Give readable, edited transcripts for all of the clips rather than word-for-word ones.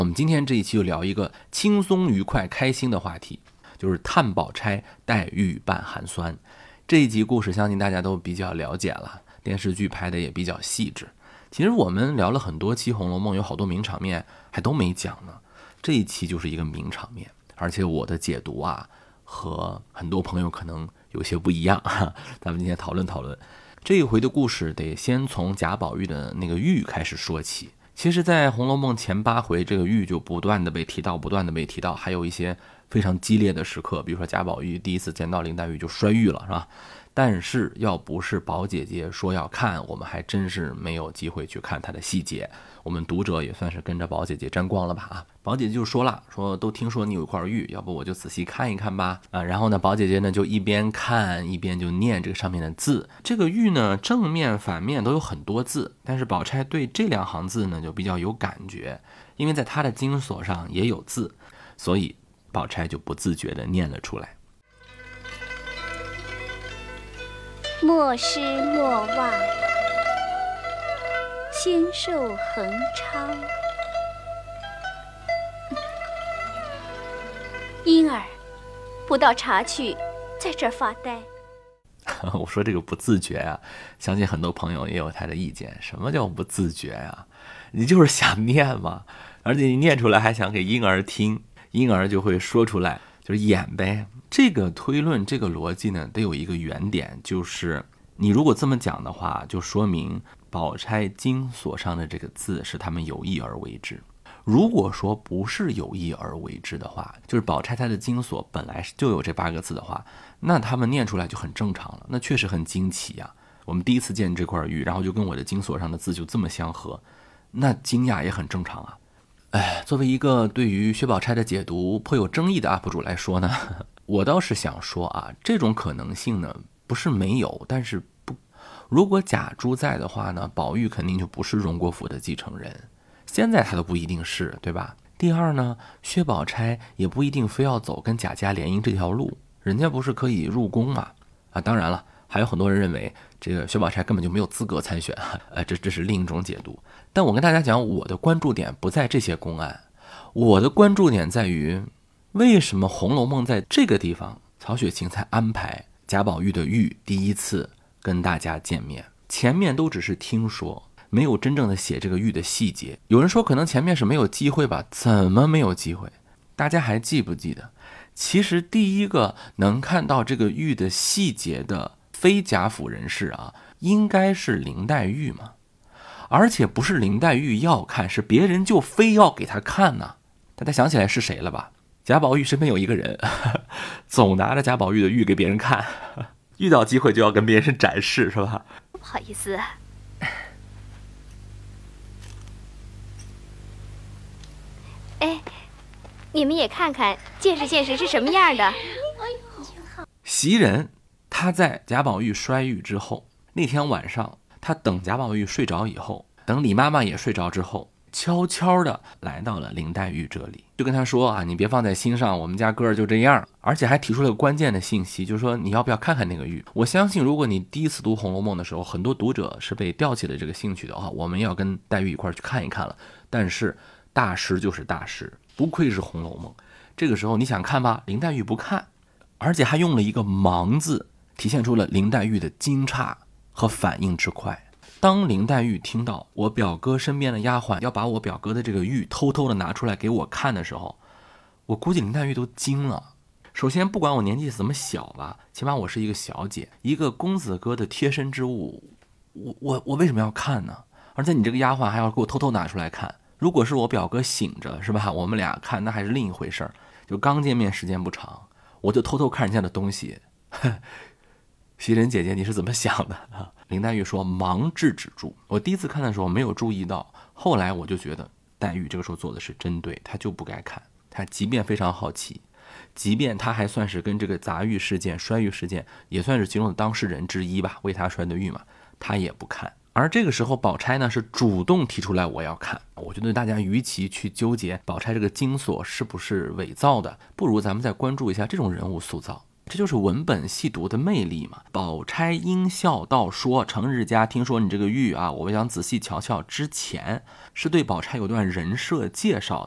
我们今天这一期就聊一个轻松愉快开心的话题，就是探宝钗黛玉拌寒酸。这一集故事相信大家都比较了解了，电视剧拍的也比较细致。其实我们聊了很多期《红楼梦》，有好多名场面还都没讲呢，这一期就是一个名场面，而且我的解读和很多朋友可能有些不一样咱们今天讨论讨论。这一回的故事得先从贾宝玉的那个玉开始说起。其实在《红楼梦》前8回，这个玉就不断的被提到，还有一些非常激烈的时刻，比如说贾宝玉第一次见到林黛玉就摔玉了，是吧？但是要不是宝姐姐说要看，我们还真是没有机会去看她的细节。我们读者也算是跟着宝姐姐沾光了吧宝姐姐就说了，说都听说你有一块玉，要不我就仔细看一看吧然后呢，宝姐姐呢就一边看一边就念这个上面的字。这个玉呢正面反面都有很多字，但是宝钗对这2行字呢就比较有感觉，因为在她的经锁上也有字，所以宝钗就不自觉地念了出来。 莫失莫忘，仙寿恒昌。婴儿不到茶去，在这儿发呆。 我说这个不自觉相信很多朋友也有他的意见。什么叫不自觉你就是想念嘛，而且你念出来还想给婴儿听，婴儿就会说出来，就是演呗。这个推论这个逻辑呢得有一个原点，就是你如果这么讲的话，就说明宝钗经锁上的这个字是他们有意而为之。如果说不是有意而为之的话，就是宝钗她的经锁本来就有这8个字的话，那他们念出来就很正常了，那确实很惊奇我们第一次见这块玉，然后就跟我的经锁上的字就这么相合，那惊讶也很正常作为一个对于薛宝钗的解读颇有争议的 UP 主来说呢，我倒是想说这种可能性呢不是没有，但是如果贾珠在的话呢，宝玉肯定就不是荣国府的继承人，现在他都不一定是，对吧？第二呢，薛宝钗也不一定非要走跟贾家联姻这条路，人家不是可以入宫嘛？当然了，还有很多人认为这个薛宝钗根本就没有资格参选这是另一种解读。但我跟大家讲，我的关注点不在这些公案，我的关注点在于为什么《红楼梦》在这个地方曹雪芹才安排贾宝玉的玉第一次跟大家见面，前面都只是听说，没有真正的写这个玉的细节。有人说可能前面是没有机会吧，怎么没有机会？大家还记不记得，其实第一个能看到这个玉的细节的非贾府人士应该是林黛玉嘛，而且不是林黛玉要看，是别人就非要给她看呢。大家想起来是谁了吧？贾宝玉身边有一个人总拿着贾宝玉的玉给别人看，遇到机会就要跟别人展示，是吧？ 不好意思你们也看看，见识见识是什么样的。 袭人他在贾宝玉摔玉之后，那天晚上他等贾宝玉睡着以后，等李妈妈也睡着之后，悄悄的来到了林黛玉这里，就跟他说你别放在心上，我们家哥儿就这样，而且还提出了关键的信息，就是说你要不要看看那个玉。我相信如果你第一次读《红楼梦》的时候，很多读者是被吊起了这个兴趣的我们要跟黛玉一块去看一看了。但是大师就是大师，不愧是《红楼梦》，这个时候你想看吧，林黛玉不看，而且还用了一个忙字，体现出了林黛玉的惊诧和反应之快。当林黛玉听到我表哥身边的丫鬟要把我表哥的这个玉偷偷的拿出来给我看的时候，我估计林黛玉都惊了。首先不管我年纪怎么小吧，起码我是一个小姐，一个公子哥的贴身之物，我为什么要看呢？而且你这个丫鬟还要给我偷偷拿出来看，如果是我表哥醒着是吧，我们俩看那还是另一回事儿。就刚见面时间不长，我就偷偷看人家的东西。袭人姐姐你是怎么想的林黛玉说忙制止住。我第一次看的时候没有注意到，后来我就觉得黛玉这个时候做的是真对，她就不该看。她即便非常好奇，即便她还算是跟这个砸玉事件摔玉事件也算是其中的当事人之一吧，为她摔的玉嘛，她也不看。而这个时候宝钗呢是主动提出来我要看。我觉得大家与其去纠结宝钗这个金锁是不是伪造的，不如咱们再关注一下这种人物塑造，这就是文本细读的魅力嘛。宝钗因笑道说成日家听说你这个玉我想仔细瞧瞧，之前是对宝钗有段人设介绍的。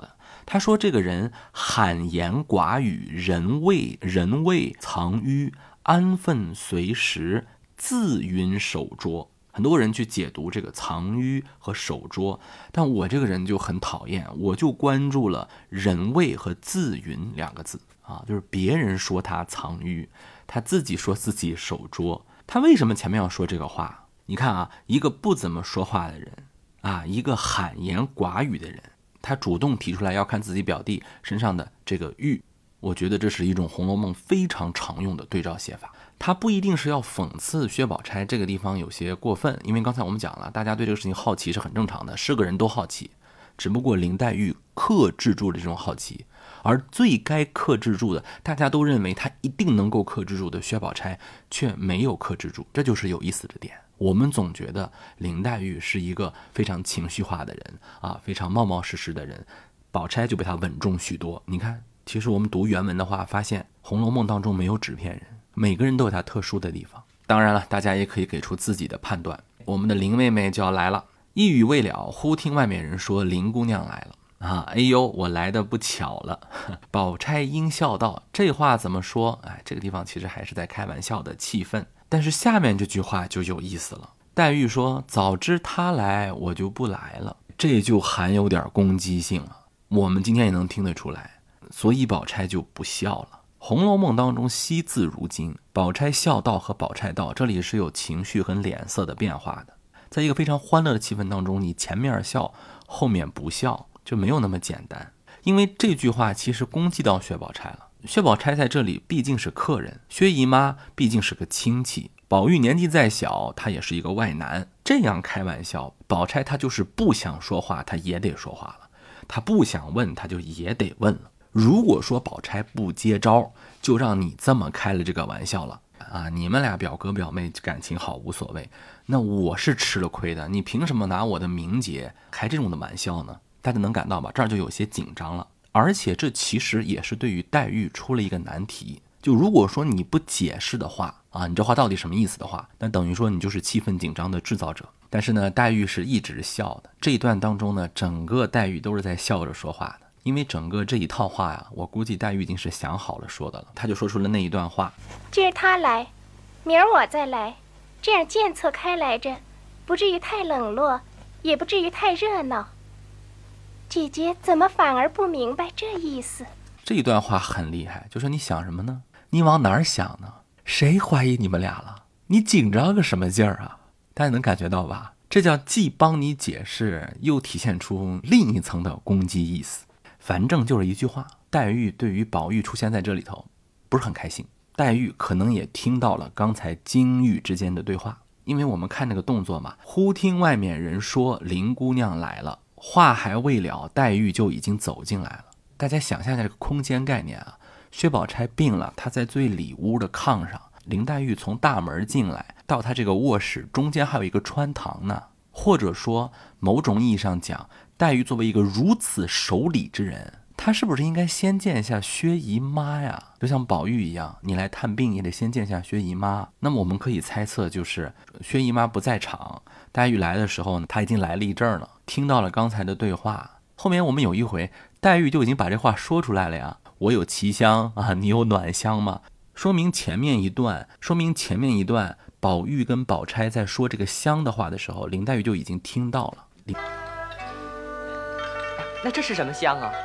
他说这个人罕言寡语，人畏藏于，安分随时，自云守拙。很多人去解读这个藏于和守拙，但我这个人就很讨厌，我就关注了人畏和自云两个字啊，就是别人说他藏于，他自己说自己守拙。他为什么前面要说这个话？你看啊，一个不怎么说话的人啊，一个罕言寡语的人，他主动提出来要看自己表弟身上的这个玉，我觉得这是一种《红楼梦》非常常用的对照写法。他不一定是要讽刺薛宝钗这个地方有些过分，因为刚才我们讲了，大家对这个事情好奇是很正常的，是个人都好奇，只不过林黛玉克制住了这种好奇，而最该克制住的，大家都认为他一定能够克制住的薛宝钗却没有克制住，这就是有意思的点。我们总觉得林黛玉是一个非常情绪化的人啊，非常冒冒失失的人，宝钗就被他稳重许多。你看，其实我们读原文的话，发现《红楼梦》当中没有纸片人，每个人都有他特殊的地方。当然了，大家也可以给出自己的判断。我们的林妹妹就要来了，一语未了，忽听外面人说林姑娘来了啊！哎呦，我来的不巧了。宝钗应笑道，这话怎么说？哎，这个地方其实还是在开玩笑的气氛。但是下面这句话就有意思了，黛玉说早知她来我就不来了，这就含有点攻击性了，我们今天也能听得出来，所以宝钗就不笑了。《红楼梦》当中惜字如金，宝钗笑道和宝钗道这里是有情绪和脸色的变化的，在一个非常欢乐的气氛当中，你前面笑后面不笑就没有那么简单，因为这句话其实攻击到薛宝钗了。薛宝钗在这里毕竟是客人，薛姨妈毕竟是个亲戚，宝玉年纪再小，他也是一个外男，这样开玩笑，宝钗她就是不想说话，她也得说话了，她不想问，她就也得问了。如果说宝钗不接招，就让你这么开了这个玩笑了啊！你们俩表哥表妹感情好无所谓，那我是吃了亏的，你凭什么拿我的名节开这种的玩笑呢？大家能感到吧？这儿就有些紧张了。而且这其实也是对于黛玉出了一个难题，就如果说你不解释的话啊，你这话到底什么意思的话，那等于说你就是气氛紧张的制造者。但是呢，黛玉是一直笑的，这一段当中呢，整个黛玉都是在笑着说话的，因为整个这一套话呀，我估计黛玉已经是想好了说的了，她就说出了那一段话： 今儿他来，明儿我再来，这样间策开来着，不至于太冷落，也不至于太热闹。姐姐怎么反而不明白这意思？ 这一段话很厉害，就说你想什么呢？你往哪儿想呢？谁怀疑你们俩了？你紧张个什么劲儿啊？大家能感觉到吧？这叫既帮你解释，又体现出另一层的攻击意思。反正就是一句话，黛玉对于宝玉出现在这里头不是很开心。黛玉可能也听到了刚才金玉之间的对话，因为我们看那个动作嘛，忽听外面人说林姑娘来了，话还未了，黛玉就已经走进来了。大家想象一下这个空间概念啊，薛宝钗病了，她在最里屋的炕上，林黛玉从大门进来到她这个卧室中间还有一个穿堂呢。或者说某种意义上讲，黛玉作为一个如此守礼之人，她是不是应该先见一下薛姨妈呀？就像宝玉一样，你来探病也得先见一下薛姨妈。那么我们可以猜测，就是薛姨妈不在场，黛玉来的时候呢，她已经来了一阵了，听到了刚才的对话。后面我们有一回黛玉就已经把这话说出来了呀，我有奇香啊，你有暖香吗？说明前面一段宝玉跟宝钗在说这个香的话的时候，林黛玉就已经听到了。 那这是什么香啊？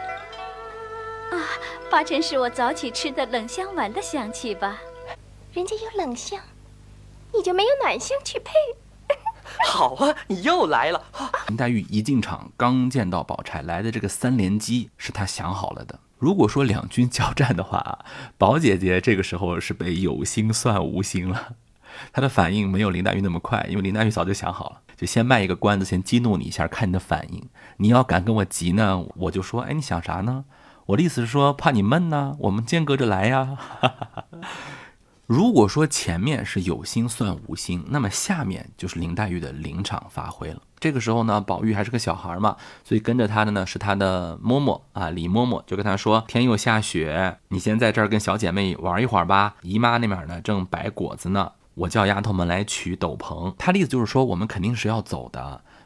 八成是我早起吃的冷香丸的香气吧。 人家有冷香，你就没有暖香去配？ 好啊，你又来了。 林黛玉一进场，刚见到宝钗来的这个三连击是她想好了的。如果说两军交战的话，宝姐姐这个时候是被有心算无心了，她的反应没有林黛玉那么快，因为林黛玉早就想好了，就先卖一个关子，先激怒你一下，看你的反应。你要敢跟我急呢，我就说，哎，你想啥呢？我的意思是说，怕你闷呢，我们间隔着来呀。如果说前面是有心算无心，那么下面就是林黛玉的临场发挥了。这个时候呢，宝玉还是个小孩嘛，所以跟着他的呢是他的嬷嬷啊，李嬷嬷就跟他说，天又下雪，你先在这儿跟小姐妹玩一会儿吧，姨妈那边呢正摆果子呢，我叫丫头们来取斗篷。他的意思就是说，我们肯定是要走的，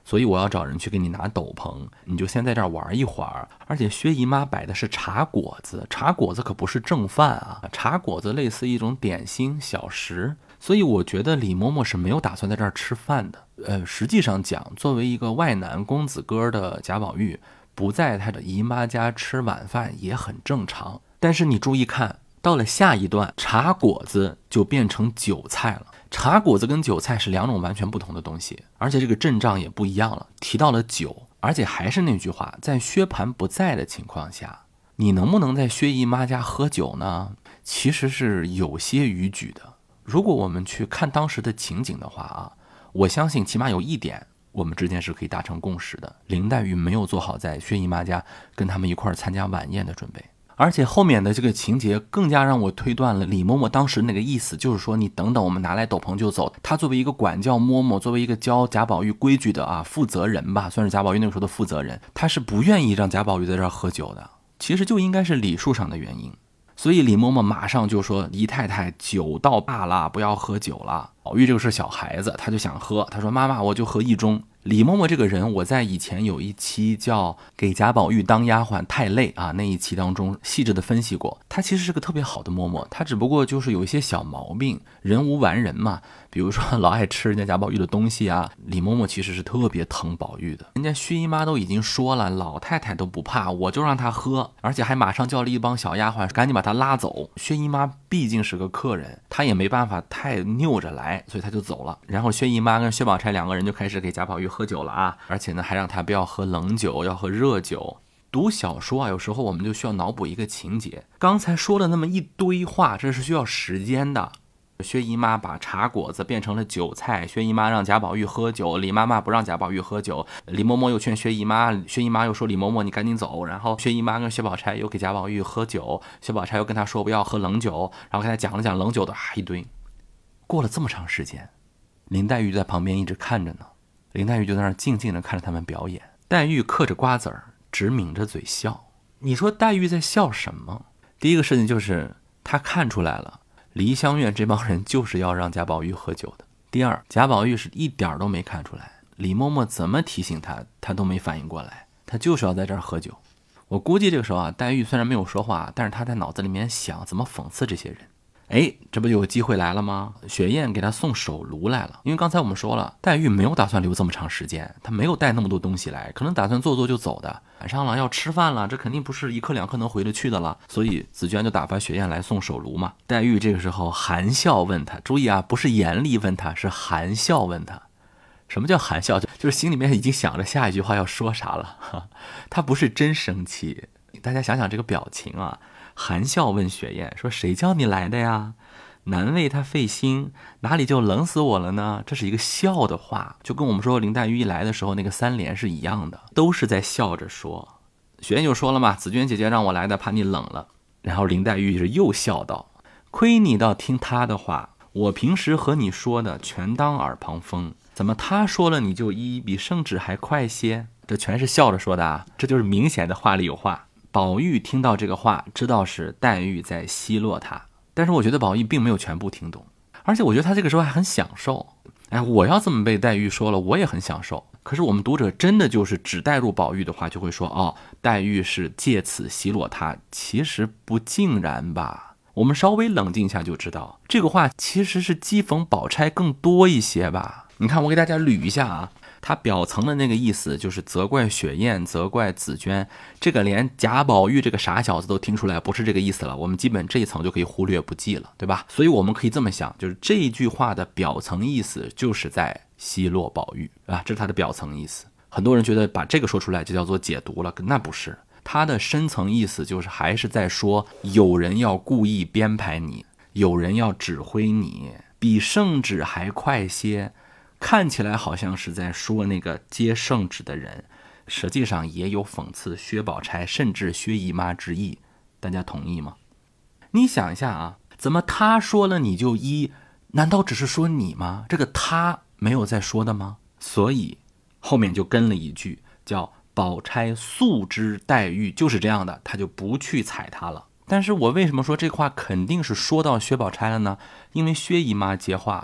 所以我要找人去给你拿斗篷，你就先在这儿玩一会儿。而且薛姨妈摆的是茶果子，茶果子可不是正饭啊，茶果子类似一种点心小食，所以我觉得李嬷嬷是没有打算在这儿吃饭的。实际上讲，作为一个外男公子哥的贾宝玉，不在他的姨妈家吃晚饭也很正常。但是你注意看，到了下一段，茶果子就变成韭菜了。茶果子跟韭菜是两种完全不同的东西，而且这个阵仗也不一样了。提到了酒，而且还是那句话，在薛蟠不在的情况下，你能不能在薛姨妈家喝酒呢？其实是有些逾矩的。如果我们去看当时的情景的话啊，我相信起码有一点我们之间是可以达成共识的，林黛玉没有做好在薛姨妈家跟他们一块儿参加晚宴的准备。而且后面的这个情节更加让我推断了李嬷嬷当时那个意思，就是说你等等，我们拿来斗篷就走。她作为一个管教嬷嬷，作为一个教贾宝玉规矩的负责人吧，算是贾宝玉那个时候的负责人，她是不愿意让贾宝玉在这儿喝酒的。其实就应该是礼数上的原因。所以李嬷嬷马上就说，姨太太酒到罢了，不要喝酒了。宝玉这个是小孩子，他就想喝，他说妈妈我就喝一盅。李嬷嬷这个人，我在以前有一期叫给贾宝玉当丫鬟太累啊，那一期当中细致的分析过，她其实是个特别好的嬷嬷，她只不过就是有一些小毛病，人无完人嘛，比如说老爱吃人家贾宝玉的东西啊。李嬷嬷其实是特别疼宝玉的，人家薛姨妈都已经说了，老太太都不怕，我就让她喝，而且还马上叫了一帮小丫鬟赶紧把她拉走。薛姨妈毕竟是个客人，她也没办法太拗着来，所以她就走了。然后薛姨妈跟薛宝钗两个人就开始给贾宝玉喝酒了啊，而且呢还让他不要喝冷酒，要喝热酒。读小说啊，有时候我们就需要脑补一个情节。刚才说了那么一堆话，这是需要时间的。薛姨妈把茶果子变成了韭菜，薛姨妈让贾宝玉喝酒，李妈妈不让贾宝玉喝酒，李嬷嬷又劝薛姨妈，薛姨妈又说李嬷嬷你赶紧走，然后薛姨妈跟薛宝钗又给贾宝玉喝酒，薛宝钗又跟他说不要喝冷酒，然后跟他讲了讲冷酒的一堆。过了这么长时间，林黛玉在旁边一直看着呢，林黛玉就在那儿静静地看着他们表演。黛玉嗑着瓜子儿，只抿着嘴笑。你说黛玉在笑什么？第一个事情就是她看出来了，梨香院这帮人就是要让贾宝玉喝酒的。第二，贾宝玉是一点都没看出来，李嬷嬷怎么提醒他，他都没反应过来，他就是要在这儿喝酒。我估计这个时候啊，黛玉虽然没有说话，但是她在脑子里面想怎么讽刺这些人。这不就有机会来了吗？雪雁给他送手炉来了，因为刚才我们说了，黛玉没有打算留这么长时间，她没有带那么多东西来，可能打算坐坐就走的。晚上了要吃饭了，这肯定不是一刻两刻能回得去的了，所以紫娟就打发雪雁来送手炉嘛。黛玉这个时候含笑问他，注意啊，不是严厉问他，是含笑问他。什么叫含笑？就是心里面已经想着下一句话要说啥了，他不是真生气。大家想想这个表情啊，含笑问雪雁说谁叫你来的呀？难为他费心，哪里就冷死我了呢？这是一个笑的话，就跟我们说林黛玉一来的时候那个三联是一样的，都是在笑着说。雪雁就说了嘛，紫娟姐姐让我来的，怕你冷了。然后林黛玉是又笑道，亏你倒听她的话，我平时和你说的全当耳旁风，怎么她说了你就依，比圣旨还快些？这全是笑着说的啊，这就是明显的话里有话。宝玉听到这个话，知道是黛玉在奚落他，但是我觉得宝玉并没有全部听懂，而且我觉得他这个时候还很享受。我要这么被黛玉说了，我也很享受。可是我们读者真的就是只带入宝玉的话，就会说黛玉是借此奚落他，其实不尽然吧。我们稍微冷静一下就知道，这个话其实是讥讽宝钗更多一些吧。你看我给大家捋一下啊，他表层的那个意思就是责怪雪雁，责怪紫娟，这个连贾宝玉这个傻小子都听出来不是这个意思了，我们基本这一层就可以忽略不计了，对吧？所以我们可以这么想，就是这一句话的表层意思就是在奚落宝玉啊，这是他的表层意思。很多人觉得把这个说出来就叫做解读了，那不是，他的深层意思就是还是在说有人要故意编排你，有人要指挥你，比圣旨还快些。看起来好像是在说那个接圣旨的人，实际上也有讽刺薛宝钗甚至薛姨妈之意，大家同意吗？你想一下啊，怎么他说了你就依，难道只是说你吗？这个他没有在说的吗？所以后面就跟了一句叫宝钗素知黛玉就是这样的，他就不去踩他了。但是我为什么说这话肯定是说到薛宝钗了呢？因为薛姨妈接话了，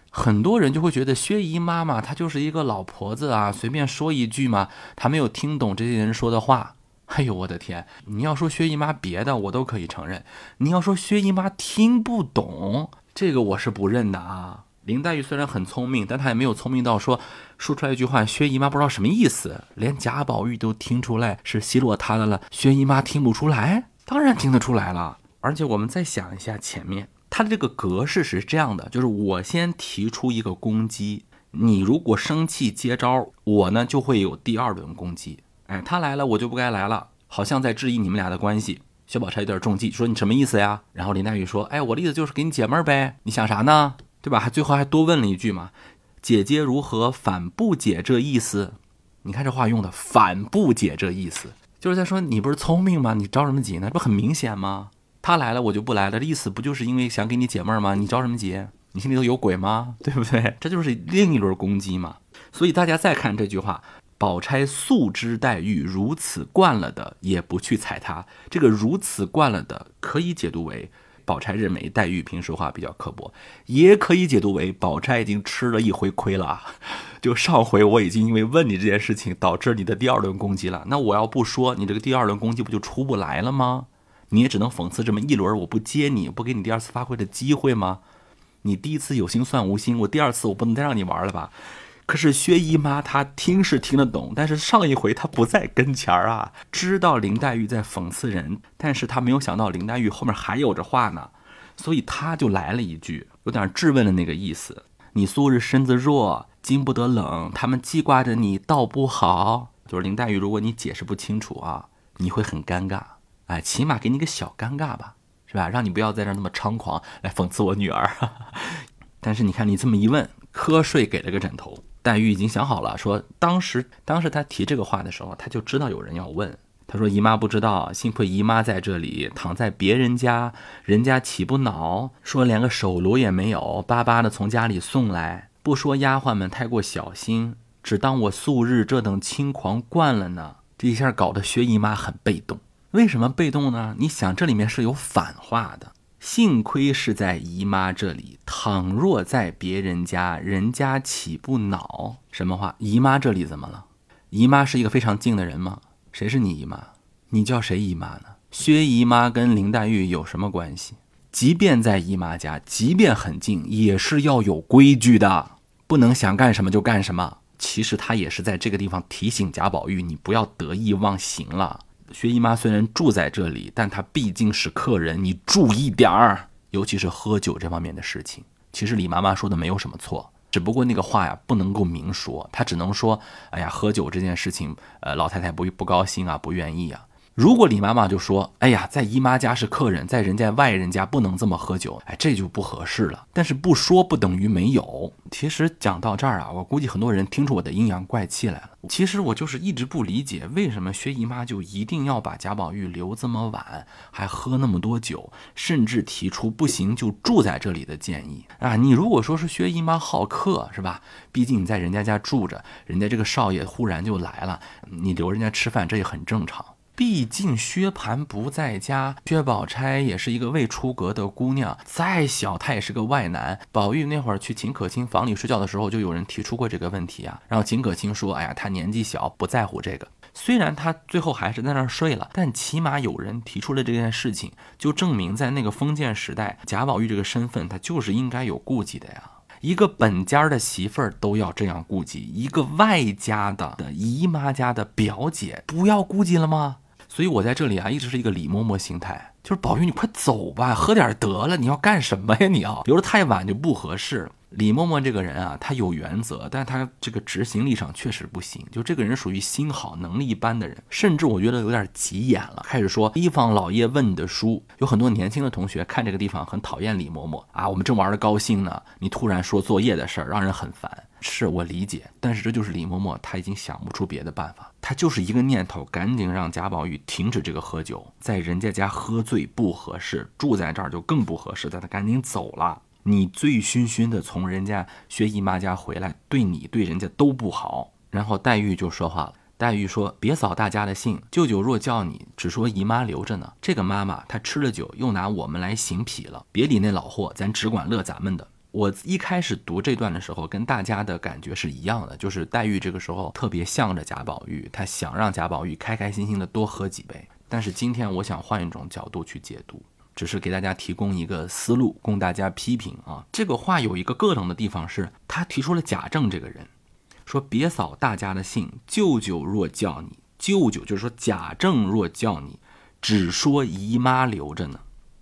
很多人就会觉得薛姨妈嘛，她就是一个老婆子啊，随便说一句嘛，她没有听懂这些人说的话。哎呦我的天，你要说薛姨妈别的我都可以承认，你要说薛姨妈听不懂，这个我是不认的啊。林黛玉虽然很聪明，但她也没有聪明到说出来一句话薛姨妈不知道什么意思，连贾宝玉都听出来是奚落他的了，薛姨妈听不出来？当然听得出来了。而且我们再想一下前面它的这个格式是这样的，就是我先提出一个攻击，你如果生气接招，我呢就会有第二轮攻击。哎，他来了我就不该来了，好像在质疑你们俩的关系。薛宝钗有点中计，说你什么意思呀？然后林黛玉说，哎，我的意思就是给你解闷呗，你想啥呢？对吧？最后还多问了一句嘛，姐姐如何反不解这意思？你看这话用的，反不解这意思，就是在说你不是聪明吗？你着什么急呢？这不很明显吗？他来了我就不来了，这意思不就是因为想给你解闷吗？你着什么急？你心里头有鬼吗？对不对？这就是另一轮攻击嘛。所以大家再看这句话，宝钗素知黛玉如此惯了的，也不去踩她。这个如此惯了的可以解读为宝钗认为黛玉平时话比较刻薄，也可以解读为宝钗已经吃了一回亏了，就上回我已经因为问你这件事情导致你的第二轮攻击了，那我要不说，你这个第二轮攻击不就出不来了吗？你也只能讽刺这么一轮，我不接你，不给你第二次发挥的机会吗？你第一次有心算无心，我第二次我不能再让你玩了吧？可是薛姨妈她听是听得懂，但是上一回她不在跟前啊，知道林黛玉在讽刺人，但是她没有想到林黛玉后面还有着话呢，所以她就来了一句，有点质问的那个意思。你素日身子弱，经不得冷，他们记挂着你倒不好。就是林黛玉，如果你解释不清楚啊，你会很尴尬。哎，起码给你个小尴尬吧，是吧？让你不要在这那么猖狂来讽刺我女儿。但是你看你这么一问，瞌睡给了个枕头。黛玉已经想好了，说当时她提这个话的时候，她就知道有人要问。她说姨妈不知道，幸亏姨妈在这里，躺在别人家，人家岂不恼？说连个手炉也没有，巴巴的从家里送来。不说丫鬟们太过小心，只当我素日这等轻狂惯了呢。这一下搞得薛姨妈很被动。为什么被动呢？你想这里面是有反话的，幸亏是在姨妈这里，倘若在别人家，人家岂不恼？什么话？姨妈这里怎么了？姨妈是一个非常近的人吗？谁是你姨妈？你叫谁姨妈呢？薛姨妈跟林黛玉有什么关系？即便在姨妈家，即便很近，也是要有规矩的，不能想干什么就干什么。其实她也是在这个地方提醒贾宝玉，你不要得意忘形了。薛姨妈虽然住在这里，但她毕竟是客人，你注意点儿，尤其是喝酒这方面的事情。其实李妈妈说的没有什么错，只不过那个话呀不能够明说，她只能说，哎呀，喝酒这件事情，老太太不高兴啊，不愿意啊。如果李妈妈就说，哎呀，在姨妈家是客人，在人家外人家不能这么喝酒，哎，这就不合适了。但是不说不等于没有。其实讲到这儿啊，我估计很多人听出我的阴阳怪气来了。其实我就是一直不理解，为什么薛姨妈就一定要把贾宝玉留这么晚，还喝那么多酒，甚至提出不行就住在这里的建议啊！你如果说是薛姨妈好客，是吧？毕竟你在人家家住着，人家这个少爷忽然就来了，你留人家吃饭，这也很正常。毕竟薛蟠不在家，薛宝钗也是一个未出阁的姑娘，再小她也是个外男。宝玉那会儿去秦可卿房里睡觉的时候，就有人提出过这个问题啊，然后秦可卿说，哎呀，他年纪小，不在乎这个。虽然他最后还是在那儿睡了，但起码有人提出了这件事情，就证明在那个封建时代，贾宝玉这个身份他就是应该有顾忌的呀。一个本家的媳妇儿都要这样顾忌，一个外家的姨妈家的表姐不要顾忌了吗？所以我在这里啊，一直是一个李嬷嬷心态，就是宝玉你快走吧，喝点得了，你要干什么呀？你要留得太晚就不合适。李嬷嬷这个人啊，她有原则，但她这个执行力上确实不行。就这个人属于心好能力一般的人，甚至我觉得有点急眼了，开始说提防老爷问你的书。有很多年轻的同学看这个地方很讨厌李嬷嬷啊，我们正玩得高兴呢，你突然说作业的事儿，让人很烦。是我理解，但是这就是李嬷嬷，她已经想不出别的办法，她就是一个念头，赶紧让贾宝玉停止这个喝酒，在人家家喝醉不合适，住在这儿就更不合适，但她赶紧走了。你醉醺醺的从人家薛姨妈家回来，对你对人家都不好。然后黛玉就说话了，黛玉说，别扫大家的兴，舅舅若叫你，只说姨妈留着呢，这个妈妈她吃了酒又拿我们来行痞了，别理那老货，咱只管乐咱们的。 我一开始读这段的时候跟大家的感觉是一样的，就是黛玉这个时候特别向着贾宝玉，她想让贾宝玉开开心心的多喝几杯。但是今天我想换一种角度去解读，只是给大家提供一个思路供大家批评啊。这个话有一个咯噔的地方是，他提出了贾政这个人，说别扫大家的兴，舅舅若叫你，舅舅就是说贾政若叫你，只说姨妈留着呢。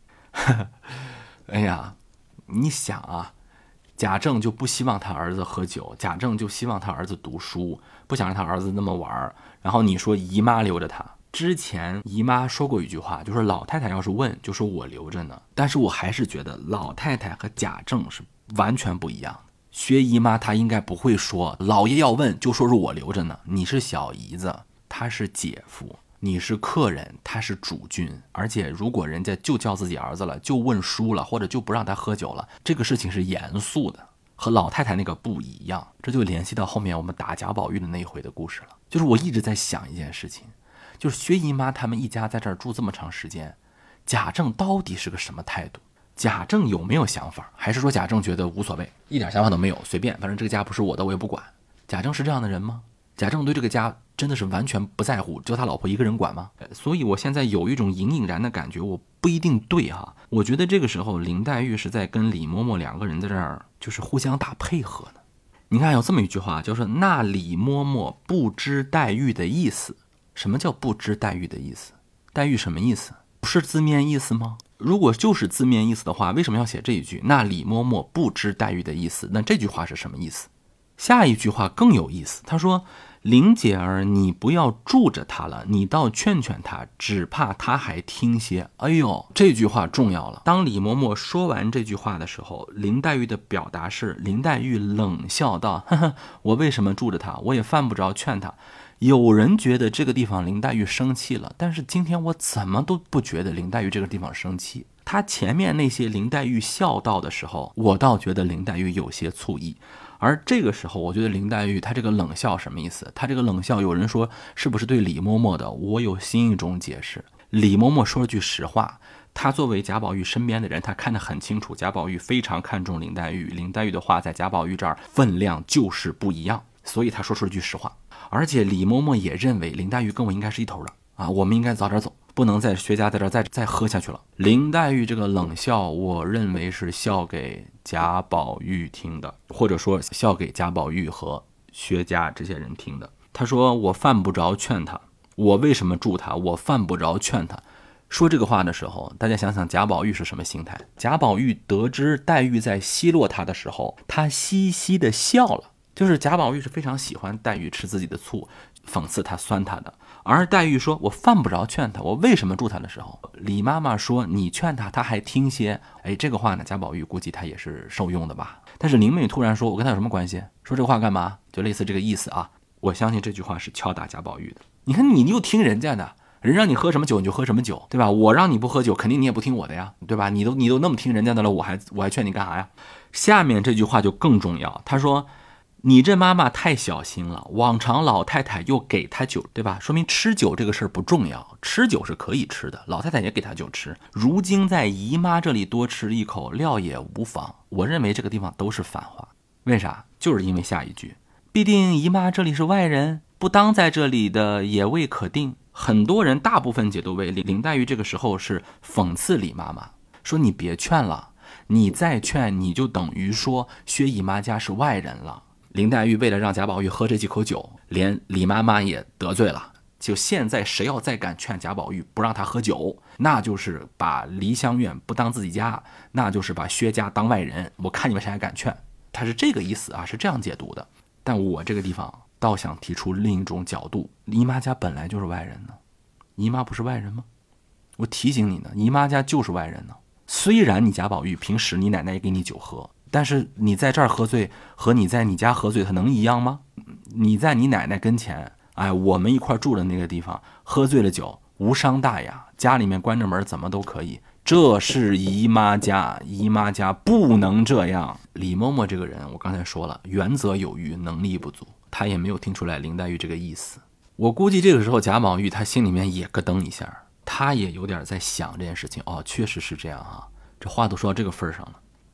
哎呀，你想啊，贾政就不希望他儿子喝酒，贾政就希望他儿子读书，不想让他儿子那么玩，然后你说姨妈留着他。之前姨妈说过一句话，就是老太太要是问就说我留着呢，但是我还是觉得老太太和贾政是完全不一样的。薛姨妈她应该不会说老爷要问就说是我留着呢，你是小姨子，她是姐夫，你是客人，他是主君，而且如果人家就叫自己儿子了，就问输了，或者就不让他喝酒了，这个事情是严肃的，和老太太那个不一样。这就联系到后面我们打贾宝玉的那一回的故事了。就是我一直在想一件事情，就是薛姨妈他们一家在这儿住这么长时间，贾政到底是个什么态度？贾政有没有想法？还是说贾政觉得无所谓，一点想法都没有，随便，反正这个家不是我的，我也不管。贾政是这样的人吗？贾政对这个家真的是完全不在乎，就他老婆一个人管吗？所以我现在有一种隐隐然的感觉，我不一定对哈。我觉得这个时候林黛玉是在跟李嬷嬷两个人在这儿就是互相打配合呢。你看有这么一句话，就是那李嬷嬷不知黛玉的意思。什么叫不知黛玉的意思？黛玉什么意思？不是字面意思吗？如果就是字面意思的话，为什么要写这一句？那李嬷嬷不知黛玉的意思，那这句话是什么意思？下一句话更有意思，他说林姐儿你不要住着她了，你倒劝劝她，只怕她还听些。哎呦，这句话重要了。当李嬷嬷说完这句话的时候，林黛玉的表达是，林黛玉冷笑道，呵呵，我为什么住着她？我也犯不着劝她。有人觉得这个地方林黛玉生气了，但是今天我怎么都不觉得林黛玉这个地方生气。她前面那些林黛玉笑道的时候，我倒觉得林黛玉有些醋意，而这个时候我觉得林黛玉她这个冷笑什么意思？她这个冷笑有人说是不是对李嬷嬷的？我有新一种解释。李嬷嬷说了句实话，她作为贾宝玉身边的人，她看得很清楚，贾宝玉非常看重林黛玉，林黛玉的话在贾宝玉这儿分量就是不一样，所以她说出了句实话。而且李嬷嬷也认为林黛玉跟我应该是一头的啊，我们应该早点走，不能在薛家在这儿再喝下去了。林黛玉这个冷笑，我认为是笑给贾宝玉听的，或者说笑给贾宝玉和薛家这些人听的。他说我犯不着劝他，我为什么助他？我犯不着劝他。说这个话的时候，大家想想贾宝玉是什么心态？贾宝玉得知黛玉在奚落他的时候，他嘻嘻的笑了。就是贾宝玉是非常喜欢黛玉吃自己的醋，讽刺他酸他的。而黛玉说我犯不着劝他，我为什么助他的时候，李妈妈说你劝他他还听些。哎，这个话呢贾宝玉估计他也是受用的吧。但是灵妹突然说我跟他有什么关系，说这个话干嘛，就类似这个意思啊。我相信这句话是敲打贾宝玉的。你看你又听人家的，人让你喝什么酒你就喝什么酒，对吧？我让你不喝酒肯定你也不听我的呀，对吧？你都那么听人家的了，我还劝你干啥呀？下面这句话就更重要，他说你这妈妈太小心了，往常老太太又给她酒，对吧？说明吃酒这个事儿不重要，吃酒是可以吃的，老太太也给她酒吃。如今在姨妈这里多吃一口，料也无妨。我认为这个地方都是反话，为啥？就是因为下一句，必定姨妈这里是外人，不当在这里的也未可定。很多人大部分解读为林黛玉这个时候是讽刺李妈妈，说你别劝了，你再劝你就等于说薛姨妈家是外人了。林黛玉为了让贾宝玉喝这几口酒，连李妈妈也得罪了。就现在谁要再敢劝贾宝玉不让他喝酒，那就是把梨香院不当自己家，那就是把薛家当外人。我看你们谁还敢劝，他是这个意思啊，是这样解读的。但我这个地方倒想提出另一种角度，姨妈家本来就是外人呢，姨妈不是外人吗？我提醒你呢，姨妈家就是外人呢。虽然你贾宝玉平时你奶奶也给你酒喝，但是你在这儿喝醉和你在你家喝醉它能一样吗？你在你奶奶跟前，哎，我们一块住的那个地方喝醉了酒无伤大雅，家里面关着门怎么都可以。这是姨妈家，姨妈家不能这样。李嬷嬷这个人我刚才说了，原则有余，能力不足，他也没有听出来林黛玉这个意思。我估计这个时候贾宝玉他心里面也咯噔一下，他也有点在想这件事情。哦，确实是这样啊，这话都说到这个份上了。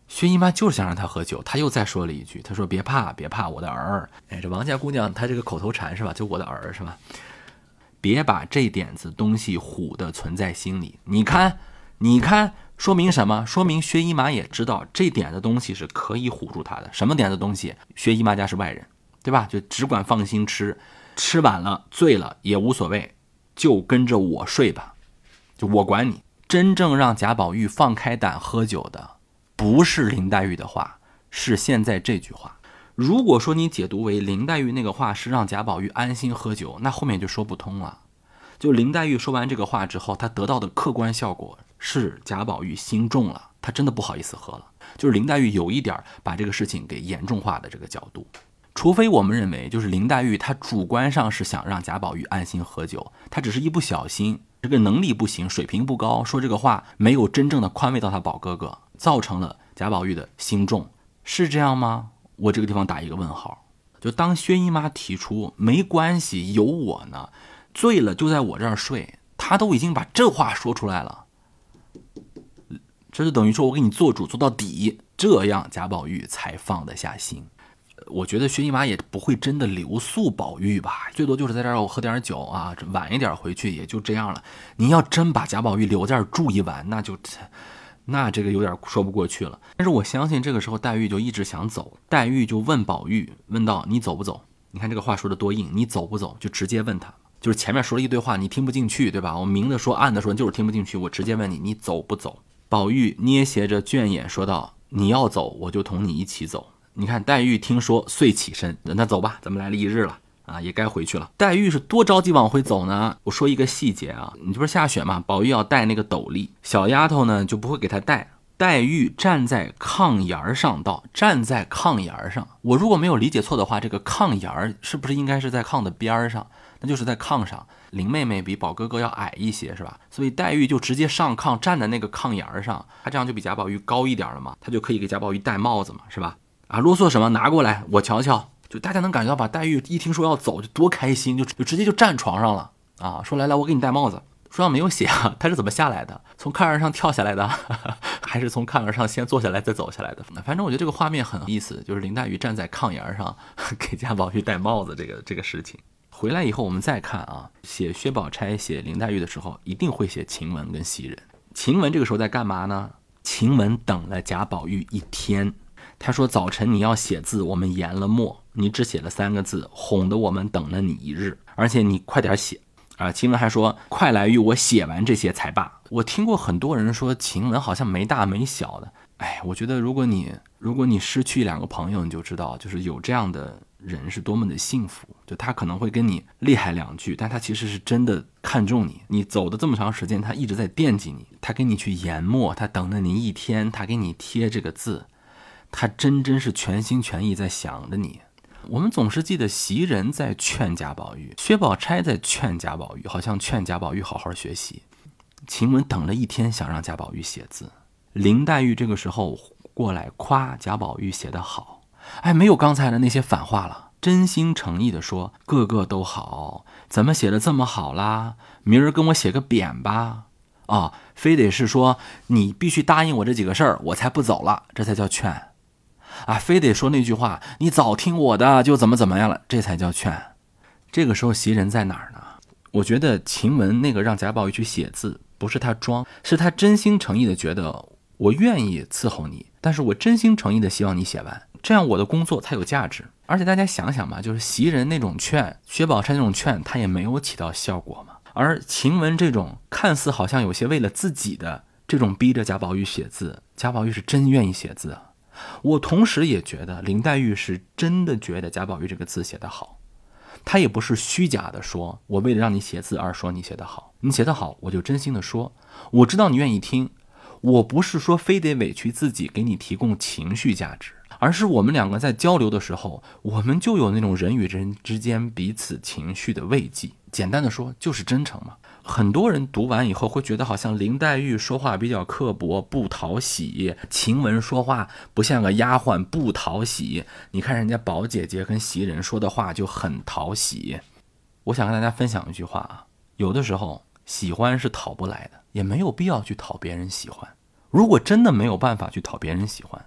薛姨妈就是想让他喝酒，他又再说了一句，他说别怕别怕我的儿。哎，这王家姑娘她这个口头禅是吧，就我的儿是吧，别把这点子东西唬的存在心里。你看说明什么？说明薛姨妈也知道这点的东西是可以唬住她的。什么点的东西？薛姨妈家是外人，对吧？就只管放心吃，吃晚了醉了也无所谓，就跟着我睡吧，就我管你。真正让贾宝玉放开胆喝酒的不是林黛玉的话，是现在这句话。如果说你解读为林黛玉那个话是让贾宝玉安心喝酒，那后面就说不通了。就林黛玉说完这个话之后，她得到的客观效果是贾宝玉心重了，他真的不好意思喝了。就是林黛玉有一点把这个事情给严重化的这个角度。除非我们认为就是林黛玉她主观上是想让贾宝玉安心喝酒，她只是一不小心这个能力不行，水平不高，说这个话没有真正的宽慰到他宝哥哥，造成了贾宝玉的心重，是这样吗？我这个地方打一个问号。就当薛姨妈提出没关系有我呢，醉了就在我这儿睡，她都已经把这话说出来了，这就等于说我给你做主做到底，这样贾宝玉才放得下心。我觉得薛姨妈也不会真的留宿宝玉吧，最多就是在这儿我喝点酒啊，晚一点回去也就这样了。你要真把贾宝玉留在这儿住一晚，那这个有点说不过去了。但是我相信这个时候黛玉就一直想走，黛玉就问宝玉，问到你走不走？你看这个话说的多硬，你走不走？就直接问他，就是前面说了一堆话你听不进去，对吧？我明的说暗的说就是听不进去，我直接问你，你走不走？宝玉捏斜着倦眼说道，你要走我就同你一起走。你看黛玉听说遂起身，那走吧，咱们来了一日了啊，也该回去了。黛玉是多着急往回走呢。我说一个细节啊，你这不是下雪吗？宝玉要带那个斗笠，小丫头呢就不会给他带。黛玉站在炕沿上道，站在炕沿上，我如果没有理解错的话，这个炕沿是不是应该是在炕的边上？那就是在炕上。林妹妹比宝哥哥要矮一些是吧？所以黛玉就直接上炕，站在那个炕沿上，她这样就比贾宝玉高一点了嘛，她就可以给贾宝玉戴帽子嘛，是吧？啊，啰嗦什么？拿过来，我瞧瞧。就大家能感觉到，把黛玉一听说要走，就多开心，就直接就站床上了啊！说来，我给你戴帽子。书上没有写啊，他是怎么下来的？从炕沿上跳下来的，还是从炕沿上先坐下来再走下来的？反正我觉得这个画面很有意思，就是林黛玉站在炕沿上给贾宝玉戴帽子这个事情。回来以后我们再看啊，写薛宝钗写林黛玉的时候，一定会写晴雯跟袭人。晴雯这个时候在干嘛呢？晴雯等了贾宝玉一天。他说早晨你要写字，我们研了墨，你只写了3个字，哄得我们等了你一日，而且你快点写啊！晴雯还说快来与我写完这些才罢。我听过很多人说晴雯好像没大没小的，哎，我觉得如果你失去2个朋友，你就知道就是有这样的人是多么的幸福。就他可能会跟你厉害2句，但他其实是真的看重你，你走的这么长时间，他一直在惦记你，他给你去研墨，他等了你一天，他给你贴这个字，他真是全心全意在想着你。我们总是记得袭人在劝贾宝玉，薛宝钗在劝贾宝玉，好像劝贾宝玉好好学习。晴雯等了一天想让贾宝玉写字，林黛玉这个时候过来夸贾宝玉写得好，哎，没有刚才的那些反话了，真心诚意的说个个都好，怎么写得这么好啦？明儿跟我写个匾吧。啊，非得是说你必须答应我这几个事儿，我才不走了，这才叫劝啊！非得说那句话，你早听我的就怎么样了，这才叫劝。这个时候袭人在哪儿呢？我觉得晴雯那个让贾宝玉去写字，不是他装，是他真心诚意的觉得我愿意伺候你，但是我真心诚意的希望你写完，这样我的工作才有价值。而且大家想想嘛，就是袭人那种劝，薛宝钗那种劝，他也没有起到效果嘛。而晴雯这种看似好像有些为了自己的这种逼着贾宝玉写字，贾宝玉是真愿意写字啊。我同时也觉得林黛玉是真的觉得贾宝玉这个字写得好，她也不是虚假的说我为了让你写字而说你写得好，你写得好我就真心的说，我知道你愿意听，我不是说非得委屈自己给你提供情绪价值，而是我们2个在交流的时候，我们就有那种人与人之间彼此情绪的慰藉。简单的说就是真诚嘛。很多人读完以后会觉得好像林黛玉说话比较刻薄不讨喜，晴雯说话不像个丫鬟不讨喜，你看人家宝姐姐跟袭人说的话就很讨喜。我想跟大家分享一句话啊，有的时候喜欢是讨不来的，也没有必要去讨别人喜欢。如果真的没有办法去讨别人喜欢，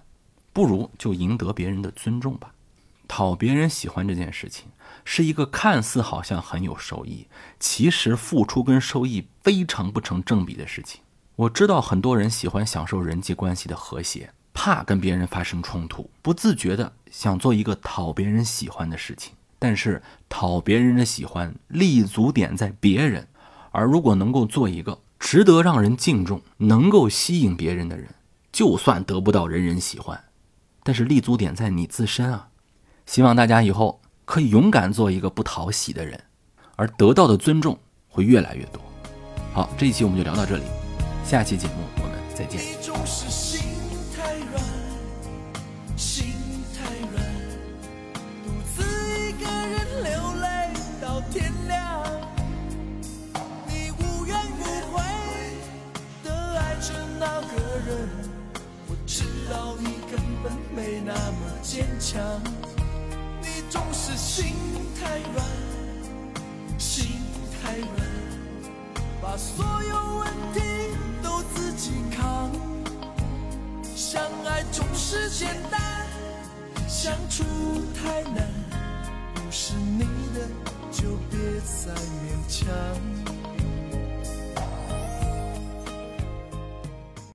不如就赢得别人的尊重吧。讨别人喜欢这件事情是一个看似好像很有收益，其实付出跟收益非常不成正比的事情。我知道很多人喜欢享受人际关系的和谐，怕跟别人发生冲突，不自觉的想做一个讨别人喜欢的事情。但是讨别人的喜欢立足点在别人，而如果能够做一个值得让人敬重、能够吸引别人的人，就算得不到人人喜欢，但是立足点在你自身啊。希望大家以后可以勇敢做一个不讨喜的人，而得到的尊重会越来越多。好，这一期我们就聊到这里，下期节目我们再见。 你总是心太软，心太软，独自一个人流泪到天亮。你无怨无悔地爱着那个人，我知道你根本没那么坚强。你总是心太软，心太软，把所有问题都自己扛。相爱总是简单，相处太难，不是你的就别再勉强。